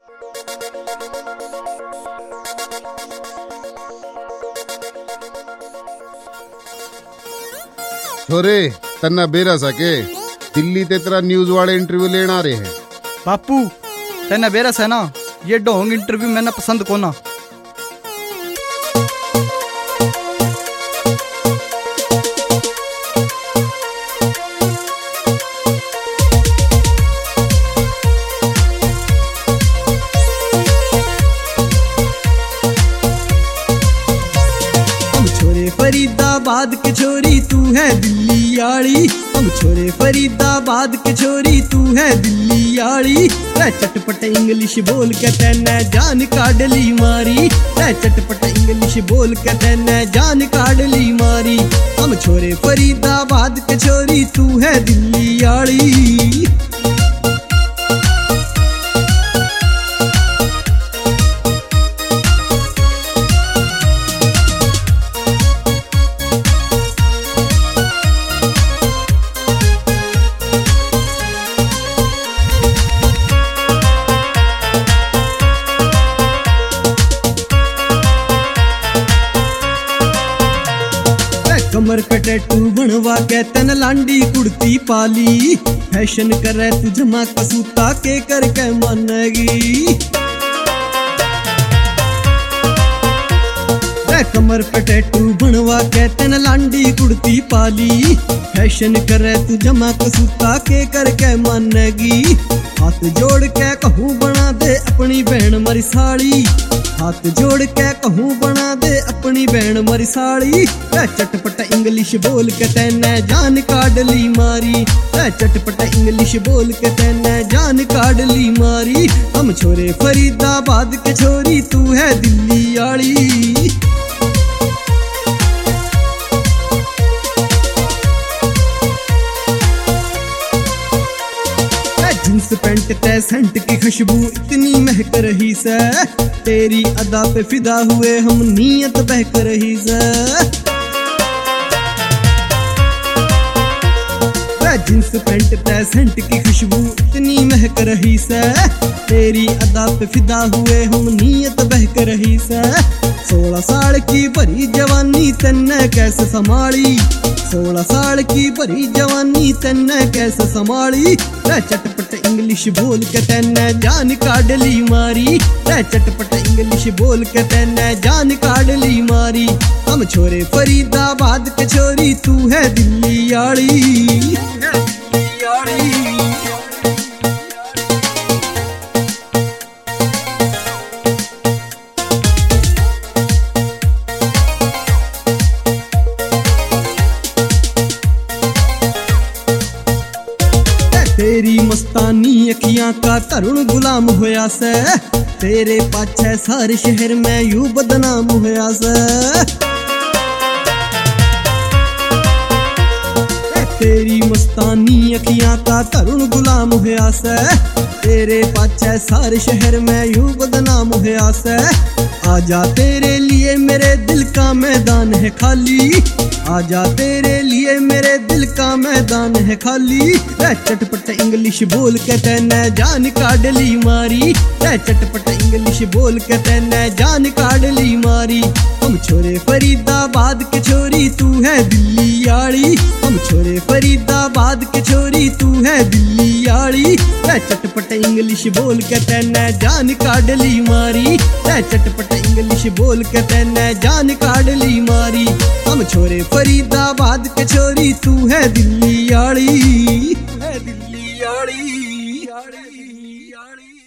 छोरे तन्ना बेरा सके दिल्ली ते तेरा न्यूज वाले इंटरव्यू लेना रहे हैं। बापू तेना बेरस है ना, ये ढोंग इंटरव्यू मैंने पसंद को ना। फरीदाबाद के छोरी तू है दिल्ली आड़ी, हम छोरे फरीदाबाद के छोरी तू है दिल्ली आड़ी। चटपट इंग्लिश बोल के तेने जान काडली मारी, चटपट इंग्लिश बोल के तेने जान काडली मारी। हम छोरे फरीदाबाद के छोरी तू है दिल्ली आड़ी। कमर पे टैटू बनवा के तन लांडी कुर्ती पाली, फैशन करे तू जमा कसूता के करके मानेगी। कमर पे टैटू बनवा के तन लांडी कुर्ती पाली, फैशन करे तू जमा कसूता के करके मानेगी। हाथ जोड़ के कहूँ बना दे अपनी बहन मरी साड़ी, हाथ जोड़ के कहूँ बना दे अपनी बहन मरी साड़ी। चटपट इंग्लिश बोल के तेने जान काडली मारी, चटपट इंग्लिश बोल के तेने जान काडली मारी। हम छोरे फरीदाबाद के छोरी तू है दिल्ली आड़ी। जींस पैंट ते सेंट की खुशबू इतनी महक रही से, तेरी अदा पे फिदा हुए हम नीयत बहक रही से। जींस पैंट ते सेंट की खुशबू इतनी महक रही से, तेरी अदा पे फिदा हुए हम नीयत बहक रही से। 16 साल की भरी जवानी तन्ने कैसे संभाली, 16 साल की भरी जवानी तन्ने कैसे संभाली। चटपट इंग्लिश बोल के तेने जान काडली मारी, चटपट इंग्लिश बोल के तेने जान काडली मारी। हम छोरे फरीदाबाद के छोरी तू है दिल्ली आड़ी। तेरी मस्तानी अखियां का तरुण गुलाम होया से, तेरे पाछे सारे शहर में यूं बदनाम होया से। तेरी मस्तानी अखियां का तरुण गुलाम होया से, तेरे पाछे सारे शहर में यूं बदनाम होया से। आजा तेरे लिए मेरे दिल का मैदान है खाली, आजा तेरे लिए मेरे दिल का मैदान है खाली। चटपट इंग्लिश बोल के तेने जान काडली मारी, चटपट इंग्लिश बोल के तेने जान काडली मारी। हम छोरे फरीदाबाद के छोरी तू है दिल्ली आड़ी, हम छोरे फरीदाबाद के छोरी तू है दिल्ली आड़ी। चटपट इंग्लिश बोल के तेने जान काडली मारी, चटपट इंग्लिश बोल के तेने जान काडली मारी। हम छोरे फरीदाबाद के छोरी तू है दिल्ली आड़ी, है दिल्ली आड़ी।